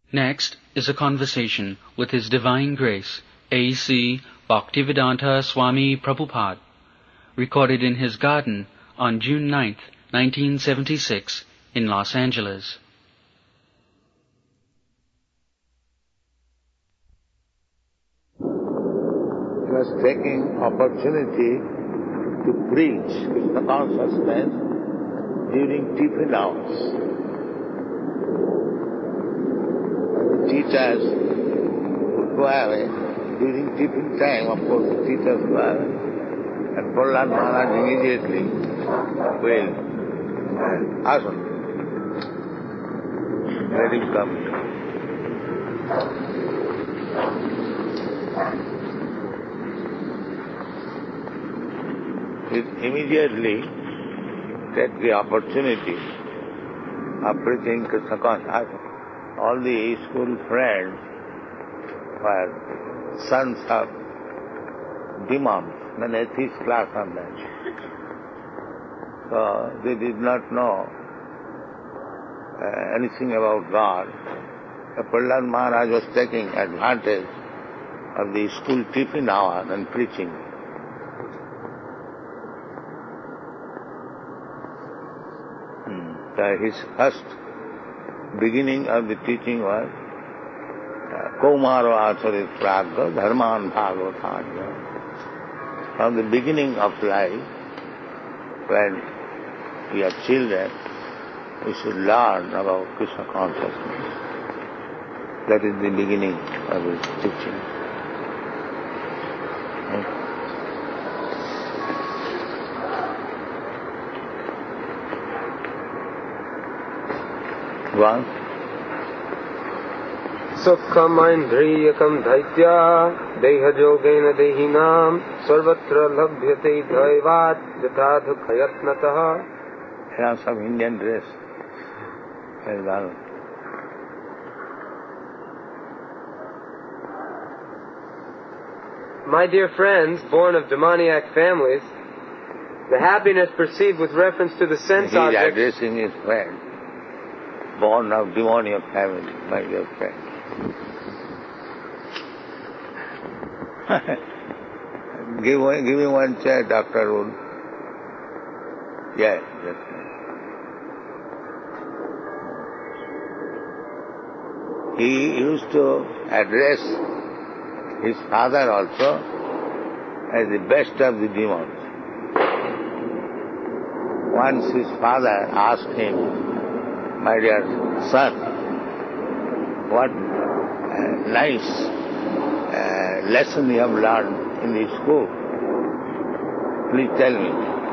Next is a conversation with His Divine Grace, A.C. Bhaktivedanta Swami Prabhupada, recorded in his garden on June 9, 1976, in Los Angeles. He was taking opportunity to preach Krishna consciousness during tiffin hours. The teachers would go away during tiffin time, of course the teachers go away, and Prahlad Maharaj immediately will ask him, let him come. He immediately take the opportunity of preaching Krishna consciousness. All the school friends were sons of demons, an atheist class of them. So they did not know anything about God. Prahlad Maharaj was taking advantage of the school tiffin hour and preaching. So his first beginning of the teaching was Kaumaro Acharit Pragya Dharman Bhagavatānya. From the beginning of life, when we are children, we should learn about Krishna consciousness. That is the beginning of his teaching. One. Sukham indriyakam dhaitya dehajogena dehinam sarvatra labhyate dhaivat jatha dukhayatnatah. Here are some Indian dress. Very well. My dear friends, born of demoniac families, the happiness perceived with reference to the sense He is objects... addressing his friend, born of demoniac family, my dear friend. Give me one chair, Dr. Wood. Yes, that's right. He used to address his father also as the best of the demons. Once his father asked him, my dear son, what nice lesson you have learned in the school. Please tell me.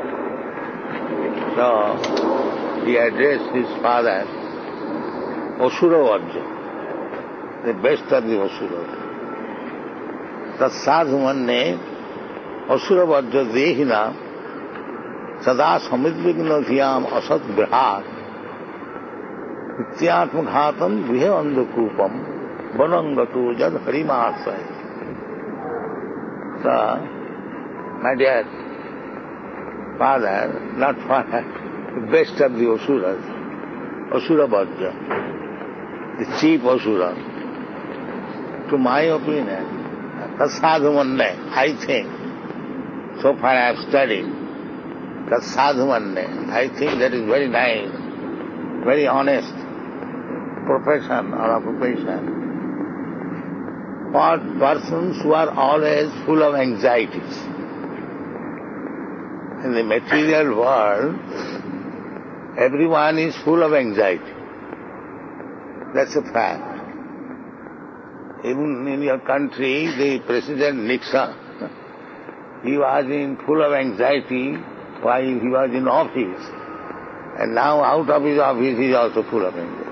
So he addressed his father, Asura Vajja, the best of the Asuras. Tatsādhu manne Asura Vajja dehina sada samidvigna dhyam asat vihat Nityatma ghatam vihe andakupam vanangatu jad harimasai. So, my dear father, not father, the best of the Asuras, Asura Vajja, the chief Asura, to my opinion, Tatsādhu manne, I think, so far I have studied, Tatsādhu manne, I think that is very nice, very honest profession or occupation for persons who are always full of anxieties. In the material world, everyone is full of anxiety. That's a fact. Even in your country, the President Nixon, he was full of anxiety while he was in office. And now out of his office, he is also full of anxiety.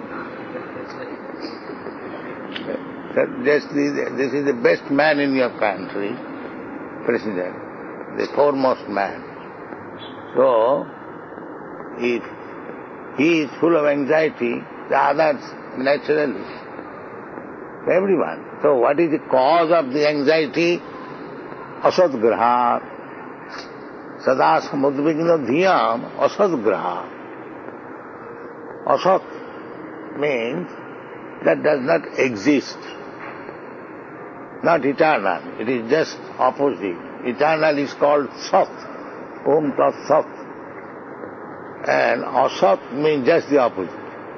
This is the best man in your country, President, the foremost man. So, if he is full of anxiety, the others naturally, everyone. So what is the cause of the anxiety? Asatgraha. Sada samudvigna dhyam asatgraha. Asat means that does not exist, not eternal. It is just opposite. Eternal is called Sat, Om Tat Sat. And Asat means just the opposite.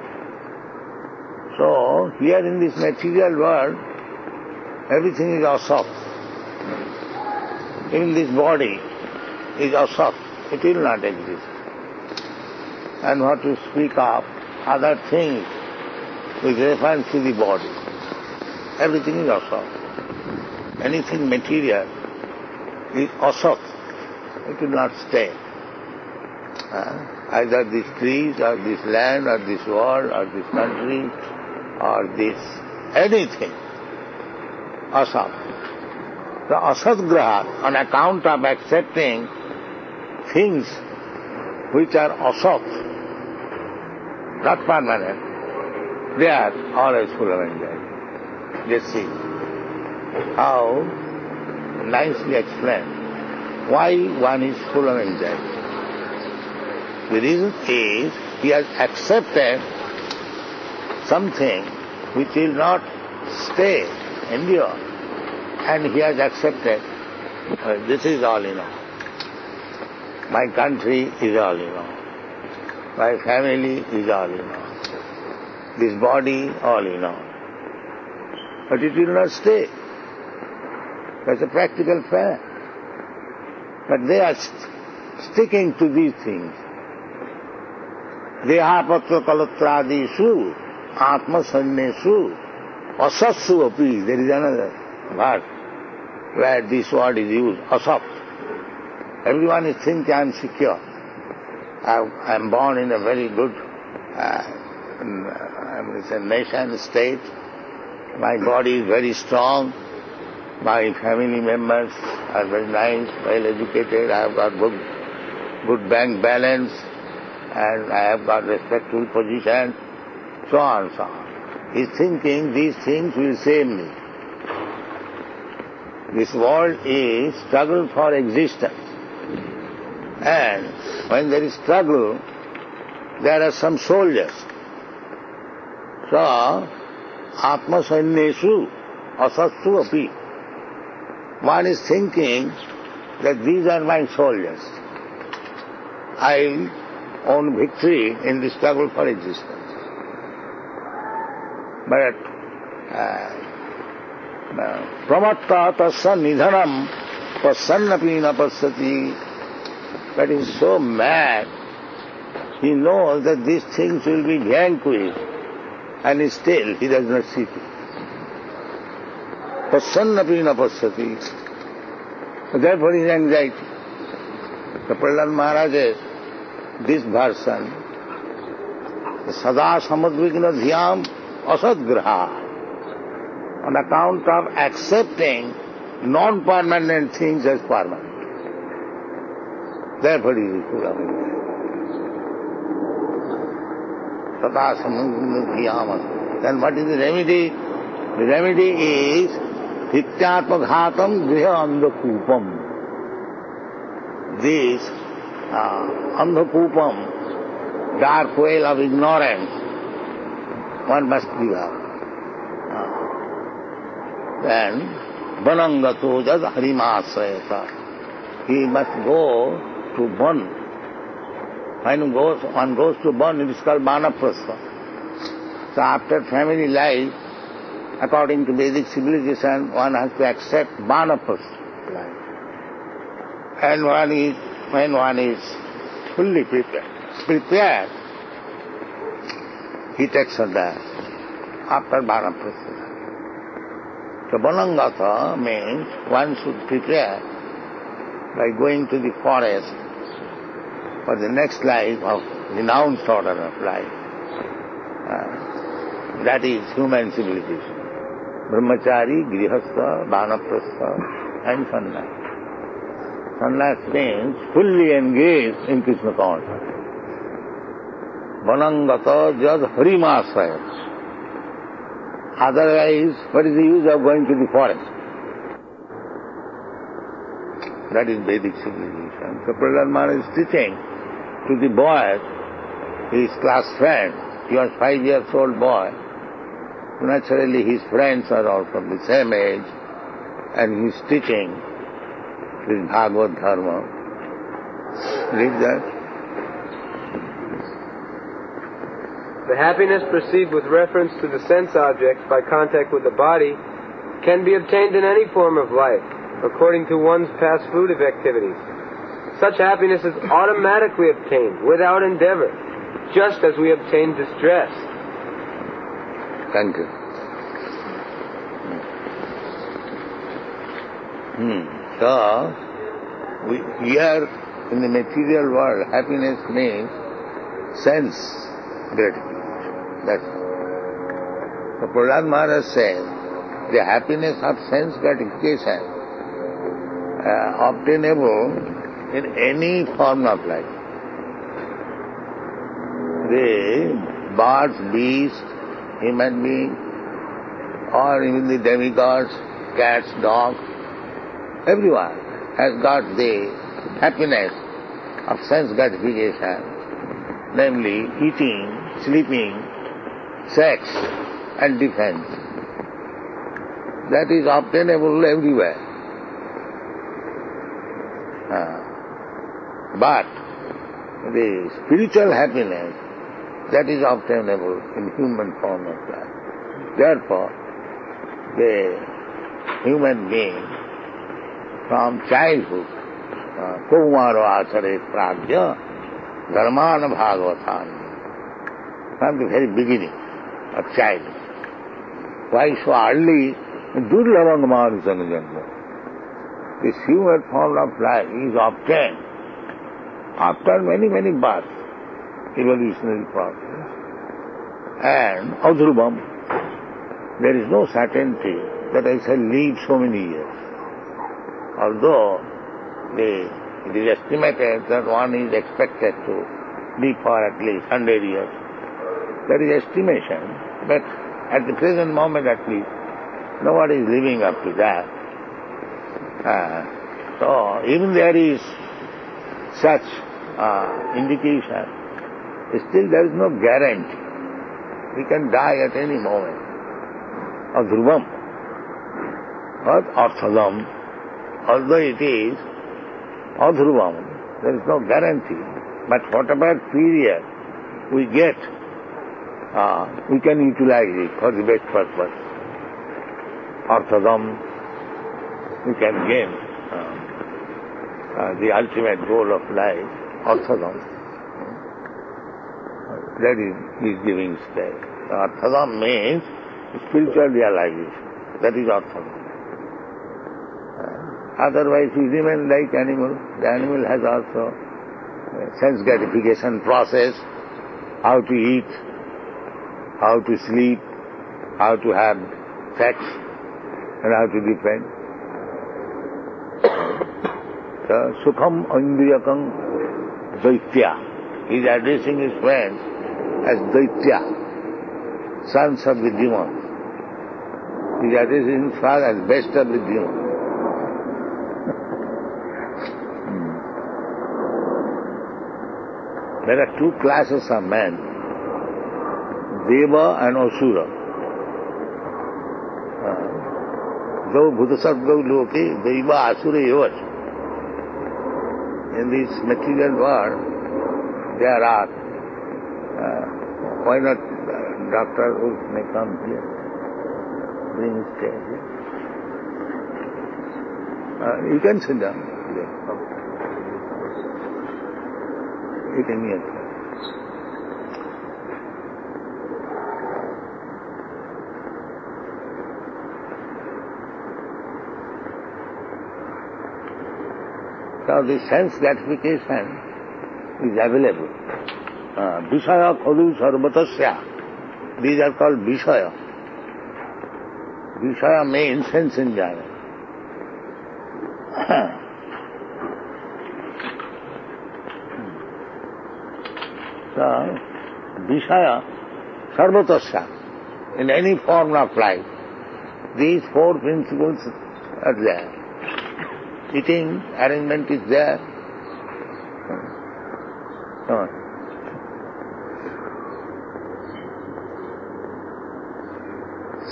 So, here in this material world, everything is Asat. Even this body is Asat. It will not exist. And what to speak of other things with reference to the body. Everything is Asat. Anything material is Asat. It will not stay. Either these trees or this land or this world or this country or this anything. Asat. The Asat Graha, on account of accepting things which are Asat, not permanent, they are always full of anxiety. Just see how nicely explained why one is full of anxiety. The reason is he has accepted something which will not stay, endure, and he has accepted this is all in all. My country is all in all. My family is all in all. This body all in all. But it will not stay. That's a practical fact. But they are sticking to these things. Dehapatra kalatradisu, atma sannesu, asatsu api. There is another word where this word is used, asat. Everyone is thinking I am secure. I am born in a very good nation, state. My body is very strong. My family members are very nice, well educated. I have got good bank balance, and I have got respectful position, so on and so on. He is thinking these things will save me. This world is struggle for existence. And when there is struggle, there are some soldiers. So, Atma Sannesu, Asatsu api. One is thinking that these are my soldiers. I own victory in the struggle for existence. But pramatta tasya nidhanam pasannapi na pasyati. But he is so mad, he knows that these things will be vanquished, and still he does not see it. Pasannapi na pasyati. Therefore his anxiety. The Prahlad Maharaj's this version, Sada Samadvigna Dhyam Asadgraha, on account of accepting non-permanent things as permanent. Therefore he is full of anxiety. Sada Samadvigna Dhyam. Then what is the remedy? The remedy is Hityatma Ghatam Griha Andhakupam. This Andhakupam, dark well of ignorance, one must give up. Then, Banangato Jad Harimasayata. He must go to Ban. When one goes to Ban, it is called Banaprastha. So after family life, according to Vedic civilization, one has to accept Banaprastha life. And when one is fully prepared, he takes a dance after Banaprastha. So Banangata means one should prepare by going to the forest for the next life of renounced order of life. That is human civilization. Brahmachari, Grihastha, Banaprastha and Sannyas. Sannyas means fully engaged in Krishna consciousness. Banangata jad harimasayat. Otherwise, what is the use of going to the forest? That is Vedic civilization. So Prahlad Maharaj is teaching to the boy, his class friend. He was 5 years old boy. Naturally his friends are all from the same age, and he's teaching this Bhagavad Dharma. Read that. The happiness perceived with reference to the sense objects by contact with the body can be obtained in any form of life, according to one's past fruitive activities. Such happiness is automatically obtained, without endeavor, just as we obtain distress. Thank you. So, here in the material world, happiness means sense gratification. That's so Prahlad Maharaj says, the happiness of sense gratification obtainable in any form of life. The birds, beasts, human beings, or even the demigods, cats, dogs, everyone has got the happiness of sense gratification, namely eating, sleeping, sex and defense. That is obtainable everywhere. But the spiritual happiness, that is obtainable in human form of life. Therefore, the human being from childhood, Kaumaro Achare Pragya, Dharmana Bhagavatam, from the very beginning of childhood. Why so early? Durlabang Marusana Janma. This human form of life is obtained after many, many births, evolutionary process. And Adhrubam, there is no certainty that I shall live so many years. Although it is estimated that one is expected to live for at least 100 years. That is estimation, but at the present moment at least, nobody is living up to that. So even there is such indication, still there is no guarantee. We can die at any moment. Adhrubam, but Arthadam, although it is Adhrubam, there is no guarantee. But whatever period we get, we can utilize it for the best purpose. Arthadam, we can gain the ultimate goal of life, Arthadam. That is giving stay. Arthadam means spiritual realization. That is Arthadam. Otherwise we remain like animal. The animal has also sense gratification process, how to eat, how to sleep, how to have sex, and how to defend. Sukham Indriyakam Daitya. He is addressing his friends as Daitya, sons of the demons. He is addressing himself as best of the demons. There are two classes of men, Deva and Asura. Though Bhutasargau Loke, Deva Asura Yavash. In this material world, there are, why not Dr. Ulf may come here, bring his chair here. You can sit down. You can hear. So the sense gratification is available. Vishaya kholu sarvatasya. These are called Vishaya. Vishaya means sense enjoyment. So, Vishaya sarvatasya. In any form of life, these four principles are there. Eating arrangement is there. Come on.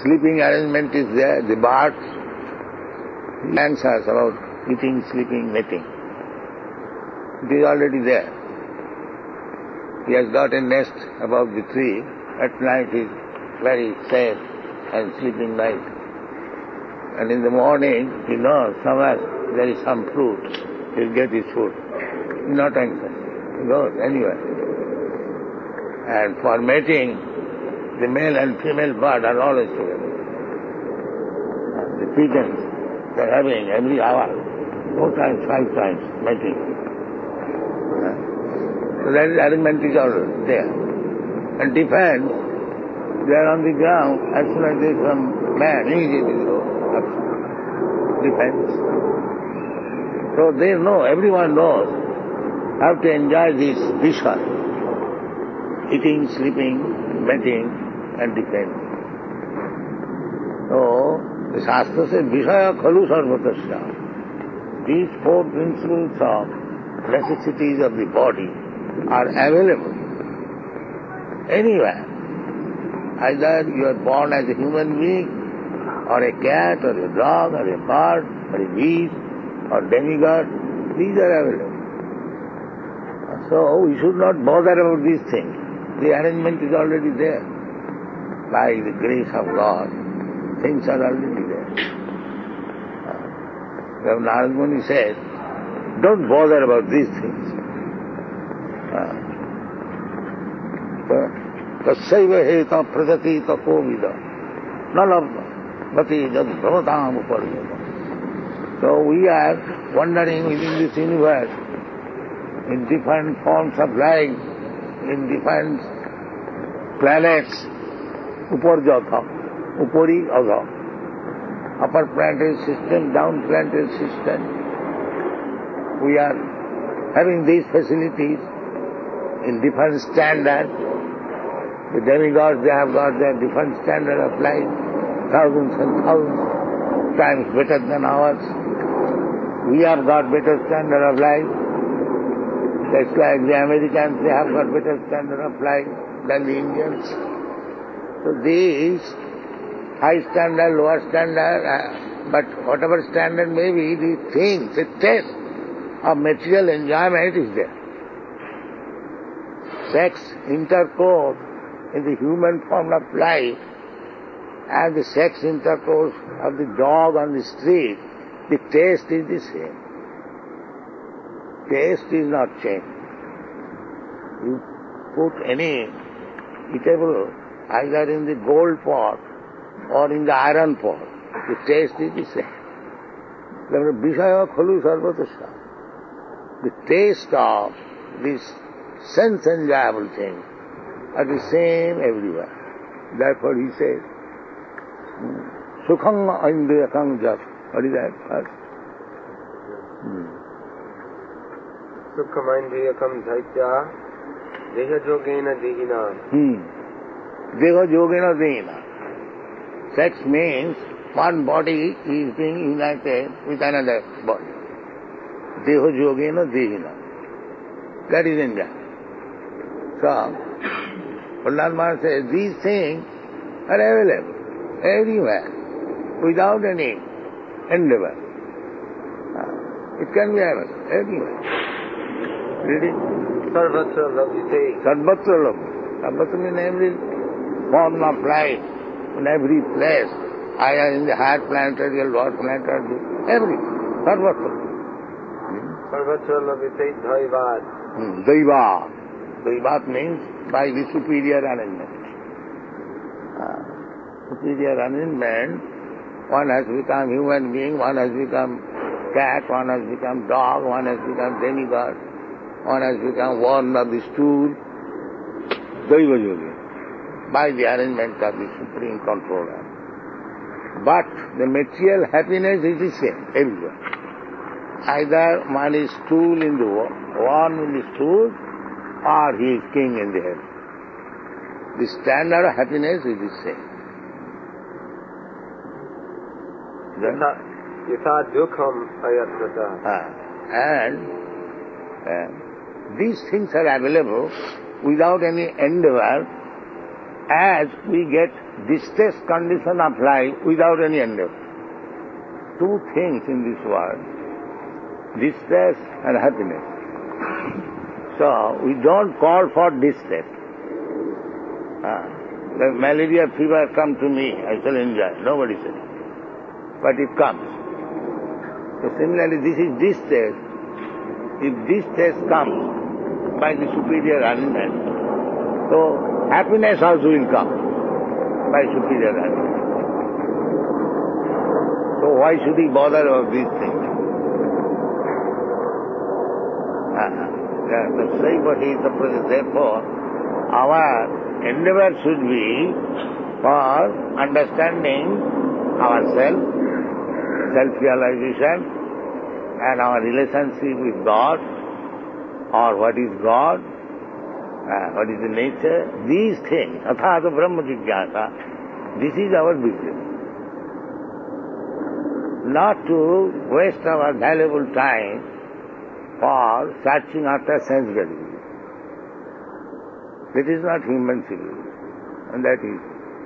sleeping arrangement is there, the birds, the answers about eating, sleeping, mating. It is already there. He has got a nest above the tree. At night he is very safe and sleeping night. And in the morning he knows somewhere there is some fruit. He will get his food. He is not anxious. He goes anywhere. And for mating, the male and female bird are always together. The pigeons, they are having every hour, 4 times, 5 times mating. So that arrangement is already there. And defense, they are on the ground, as soon as there is some man, immediately they go up. Defense. So they know, everyone knows how to enjoy this Vishwa. Eating, sleeping, mating, and defense. So, the Shastra says, Vishaya khalu sarvatasya. These 4 principles of necessities of the body are available anywhere. Either you are born as a human being, or a cat, or a dog, or a bird, or a beast, or demigod. These are available. So, we should not bother about these things. The arrangement is already there. By the grace of God, things are already there. Narad Muni says, don't bother about these things. Tassaiva heta prajati tapo vida nalabhati jad bhavatam uparjata. So we are wandering within this universe in different forms of life, in different planets, uparjata, upari adha, upper planetary system, down planetary system. We are having these facilities in different standards. The demigods, they have got their different standard of life, thousands and thousands times better than ours. We have got better standard of life. That's like the Americans, they have got better standard of life than the Indians. So these high standard, lower standard, but whatever standard may be, the things, the test of material enjoyment is there. Sex, intercourse in the human form of life and the sex intercourse of the dog on the street, the taste is the same. Taste is not changed. You put any eatable either in the gold pot or in the iron pot, the taste is the same. Vishaya khalu sarvatasya. The taste of this sense enjoyable thing are the same everywhere. Therefore he says, Sukhang indriyakang jat. What is that first? Sukham indriyakam dhaitya deha yogena dehina. Deha yogena dehina. Sex means one body is being united with another body. Deha yogena dehina. That is enjoy. So, Prahlad Maharaj says, these things are available everywhere, without any endeavor. It can be available everywhere. Read it? Sarvatra labhyate. Sarvatra labhyate. Sarvatra means every form of life, in every place, either in the higher planetary or lower planetary, everywhere. Sarvatra. Sarvatra labhyate dhaivat. Daivat. Daivat means by the superior arrangement. Superior arrangement, one has become human being, one has become cat, one has become dog, one has become demigod, one has become worm of the stool. Daiva yogi. By the arrangement of the supreme controller. But the material happiness is the same everywhere. Either one is stool in the worm in the stool, or he is king in the heaven. The standard of happiness is the same. Yatha dukham ayatrata. And these things are available without any endeavor as we get distress condition of life without any endeavor. Two things in this world, distress and happiness. So we don't call for distress. The malaria fever come to me, I shall enjoy. Nobody says. But it comes. So similarly, this is distress. If distress comes by the superior arrangement, so happiness also will come by superior arrangement. So why should he bother about these things? Therefore, our endeavor should be for understanding ourselves, self-realization, and our relationship with God, or what is God, what is the nature, these things, athāta brahma jigyāsa, this is our business. Not to waste our valuable time for searching after sense gratification. That is not human civilization, and that is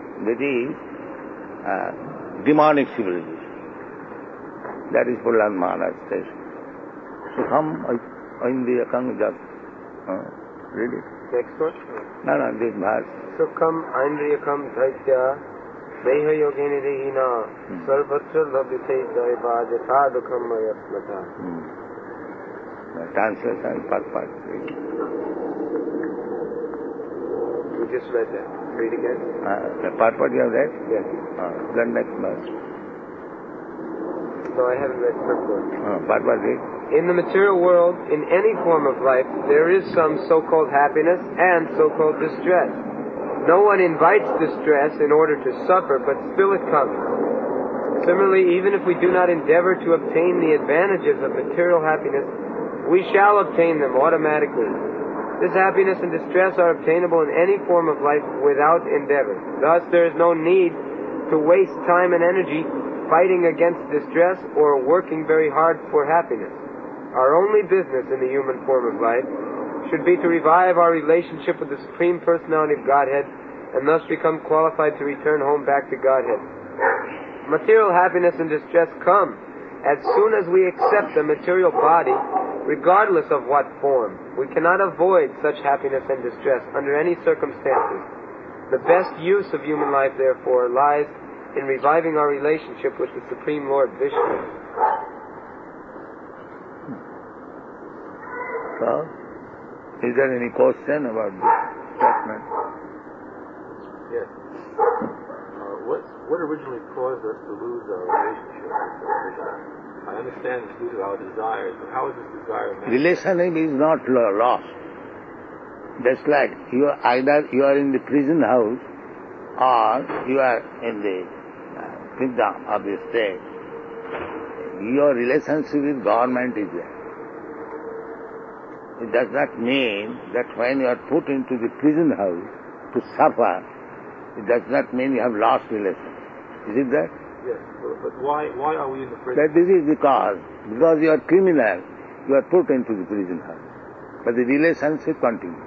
demonic civilization. That is Prahlāda Maharaj says. Sukham aindriyakam jat. Read it. Next one? No, this verse. Sukham aindriyakam dhaitya deha yogeni dehina sarvatra labhyate jaiva jatha dukham mayasmata. Translation, part. We just read that. Read again. The part you have read? Yes. Then next verse. No, I haven't read part one. Part read. In the material world, in any form of life, there is some so-called happiness and so-called distress. No one invites distress in order to suffer, but still it comes. Similarly, even if we do not endeavor to obtain the advantages of material happiness, we shall obtain them automatically. This happiness and distress are obtainable in any form of life without endeavor. Thus, there is no need to waste time and energy fighting against distress or working very hard for happiness. Our only business in the human form of life should be to revive our relationship with the Supreme Personality of Godhead and thus become qualified to return home back to Godhead. Material happiness and distress come as soon as we accept the material body, regardless of what form. We cannot avoid such happiness and distress under any circumstances. The best use of human life, therefore, lies in reviving our relationship with the Supreme Lord Vishnu. So, is there any question about this statement? Yes. What originally caused us to lose our relationship with Krishna? I understand it's due to our desires, but how is this desire manifested? Relationship is not lost. Just like either you are in the prison house or you are in the kingdom of the state. Your relationship with government is there. It does not mean that when you are put into the prison house to suffer, it does not mean you have lost relationship. Is it that? Yes, but why are we in the prison? That this is because you are criminal, you are put into the prison house. But the relationship continues.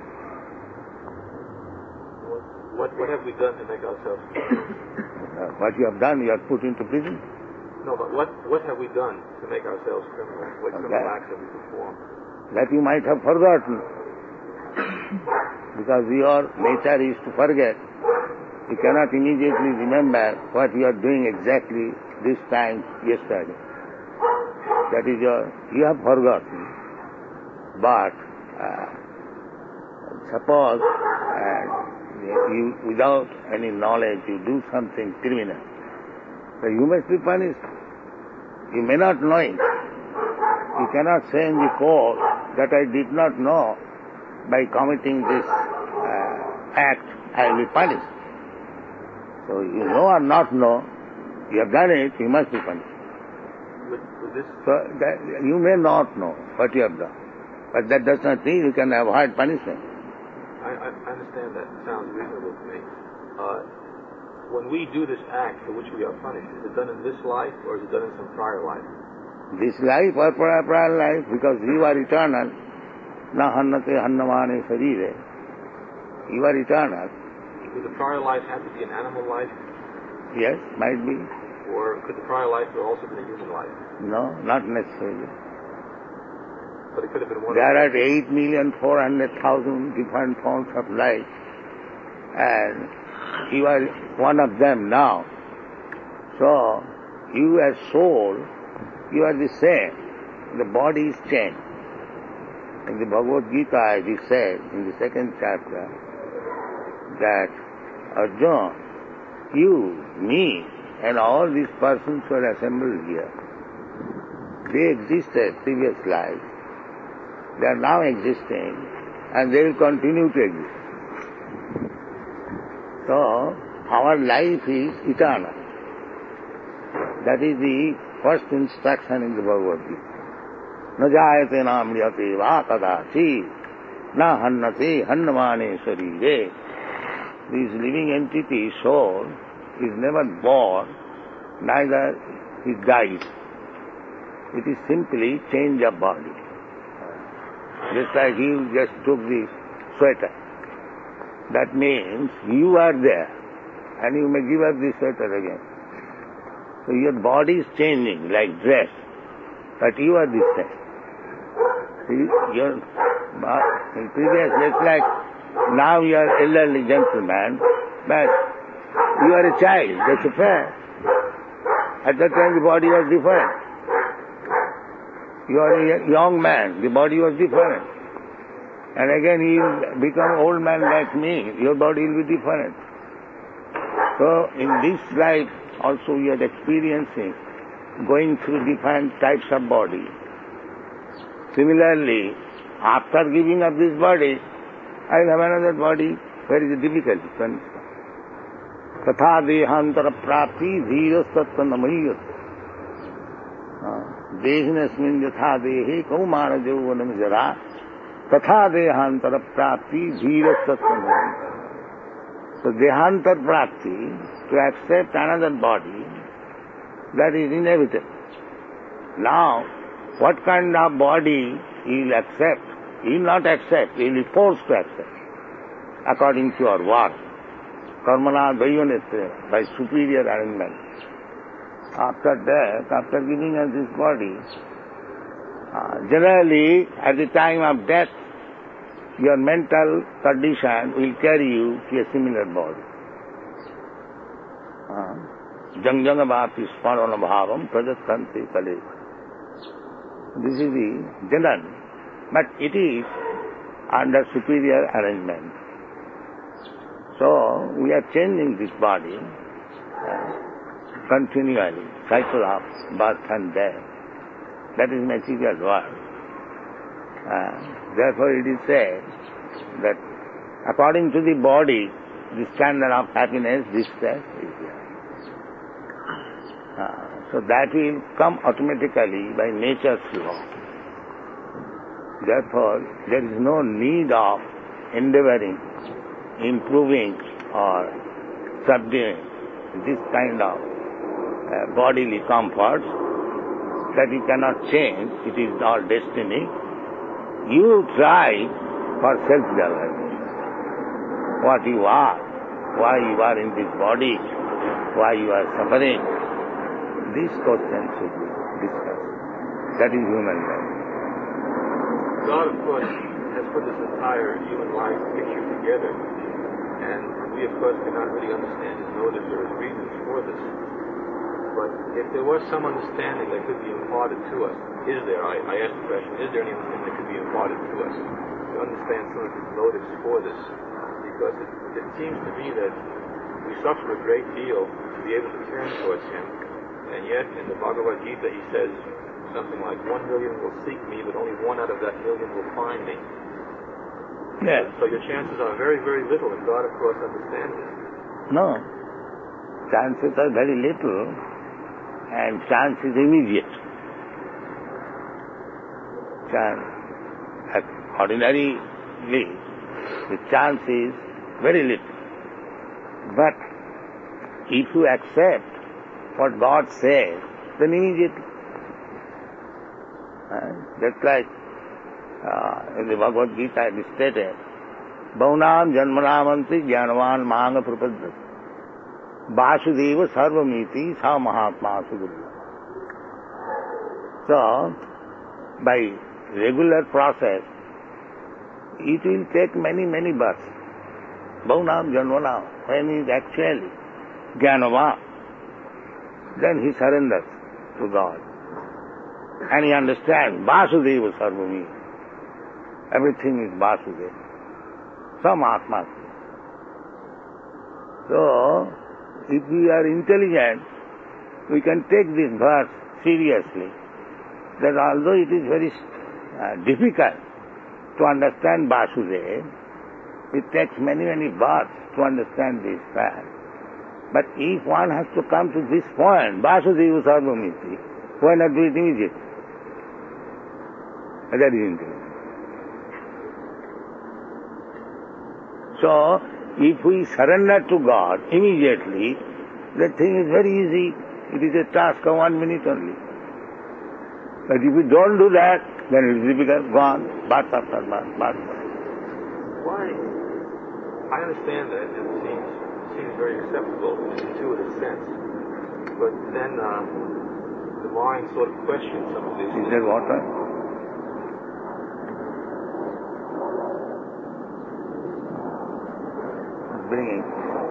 What have we done to make ourselves criminal? What you have done, you are put into prison. No, but what have we done to make ourselves criminal? What criminal acts have we performed? That you might have forgotten. Because your nature is to forget. You cannot immediately remember what you are doing exactly this time yesterday. That is you have forgotten. But suppose you, without any knowledge, you do something criminal, then you must be punished. You may not know it. You cannot say in the court that I did not know by committing this act I will be punished. So you know or not know, you have done it, you must be punished. So that you may not know what you have done, but that does not mean you can avoid punishment. I understand that. It sounds reasonable to me. When we do this act for which we are punished, is it done in this life or is it done in some prior life? This life or prior life, because you are eternal. Na hannate hannamane sarire. You are eternal. Would the prior life have to be an animal life? Yes, might be. Or could the prior life have also been a human life? No, not necessarily. But it could have been one. There are 8,400,000 different forms of life, and you are one of them now. So, you as soul, you are the same. The body is changed. In the Bhagavad Gita, it is said in the second chapter that Arjuna, you, me, and all these persons who are assembled here, they existed previous lives. They are now existing, and they will continue to exist. So, our life is eternal. That is the first instruction in the Bhagavad Gita. न जायते न म्रियते वा कदाचि न हन्यते हन्यमाने शरीरे. This living entity, soul, is never born, neither it dies. It is simply change of body. Just like you just took this sweater. That means you are there, and you may give up this sweater again. So your body is changing like dress, but you are the same. See, your in previous, just like now you are elderly gentleman, but you are a child, that's a fact. At that time the body was different. You are a young man, the body was different. And again you become old man like me, your body will be different. So in this life also we are experiencing, going through different types of body. Similarly, after giving up this body, I will have another body. Where is the difficulty? Tatha dehantara prapti dhirastatva namayat. Dehinasmin yatha dehe kaumara jauvanam jara. Tatha dehantara prapti dhirastatva namayat. So dehantar prapti, to accept another body, that is inevitable. Now, what kind of body he will accept? He will not accept, he will be forced to accept, according to your work. Karmana dvayanete, by superior arrangement. After death, after giving us this body, generally at the time of death, your mental condition will carry you to a similar body. Jangjanga bhati smarana bhavam prajatanti kale. This is the general, but it is under superior arrangement. So, we are changing this body continually, cycle of birth and death. That is material world. Therefore it is said that according to the body, the standard of happiness, distress is there. So that will come automatically by nature's law. Therefore, there is no need of endeavoring, improving or subduing this kind of bodily comforts that you cannot change. It is all destiny. You try for self-development. What you are, why you are in this body, why you are suffering. These questions should be discussed. That is human life. God, of course, has put this entire human life picture together, and we, of course, cannot really understand his motives or his reasons for this. But if there was some understanding that could be imparted to us, is there? I ask the question, is there anything that could be imparted to us to understand some of his motives for this? Because it seems to me that we suffer a great deal to be able to turn towards him. And yet, in the Bhagavad Gita, he says something like 1 million will seek me, but only 1 out of that million will find me. Yes. So your chances are very, very little, and God, of course, understands it. No. Chances are very little, and chance is immediate. Ordinarily, the chance is very little. But if you accept what God says, then immediately. Just like in the Bhagavad Gita it is stated Bhaunam janmanamanti jnanavan mahanga prapaddati. Vasudeva sarvamiti sa mahatma sudurva. So, by regular process, it will take many, many births. Bhaunam janmanam, when he is actually jnanavan, then he surrenders to God. And he understands Vasudeva sarvamiti. Everything is Vasudeva. Some Atma. So, if we are intelligent, we can take this verse seriously. That although it is very difficult to understand Vasudeva, it takes many, many births to understand this fact. But if one has to come to this point, Vasudeva sarvamiti, why not do it immediately? That is intelligent. So, if we surrender to God immediately, that thing is very easy. It is a task of 1 minute only. But if we don't do that, then it is difficult, gone, birth after birth, birth. Why? I understand that it seems very acceptable in an intuitive sense. But then the mind sort of questions some of these things. Is there water? Bringing.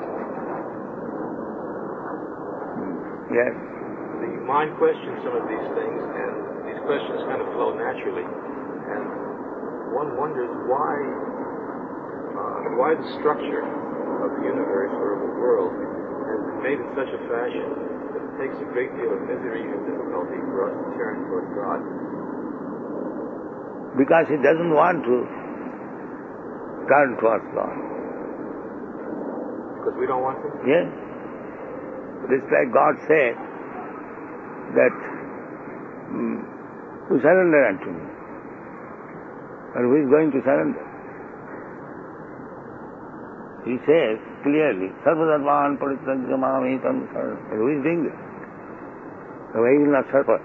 Yes. The mind questions some of these things, and these questions kind of flow naturally. And one wonders why the structure of the universe or of the world has been made in such a fashion that it takes a great deal of misery and difficulty for us to turn towards God. Because he doesn't want to turn towards God. Because we don't want to? Yes. It's like God said that you surrender unto me. And who is going to surrender? He says clearly, Sarvadharman Parityajya Mamahitam Sarvadharman. And who is doing this? So he will not suffer.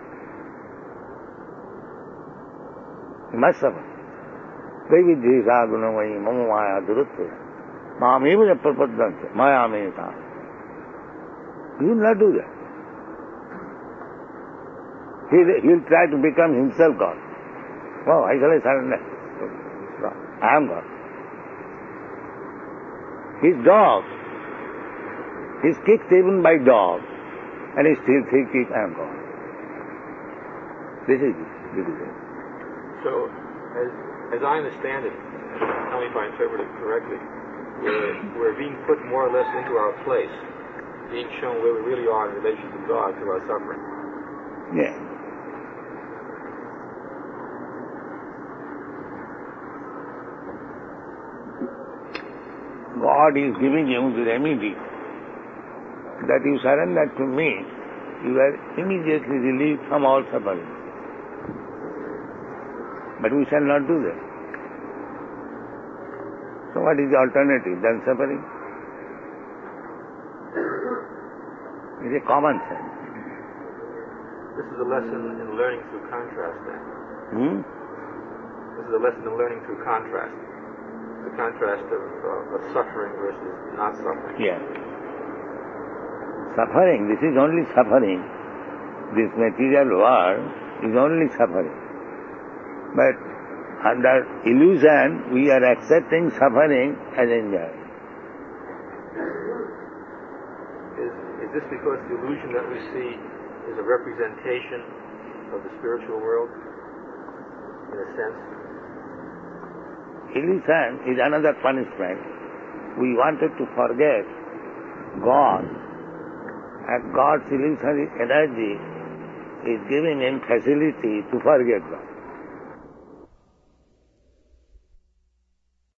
He must suffer. Daividhi sagunamai mama maya durutva. Mameva prapaddanta mayameta. He will not do that. He will try to become himself God. Oh, I shall surrender. I am God. His dog is kicked even by dog, and he still thinks I am God. This is it. So, as I understand it, tell me if I interpret it correctly, we're being put more or less into our place, being shown where we really are in relation to God through our suffering. Yeah. God is giving you the remedy that you surrender to me, you are immediately relieved from all suffering. But we shall not do that. So what is the alternative than suffering? It is a common sense. This is a lesson in learning through contrast then. This is a lesson in learning through contrast. The contrast of suffering versus not suffering. Yes. Suffering, this is only suffering. This material world is only suffering. But under illusion, we are accepting suffering as enjoyment. Is this because the illusion that we see is a representation of the spiritual world, in a sense? Illusion is another punishment. We wanted to forget God, and God's illusory energy is giving him facility to forget God.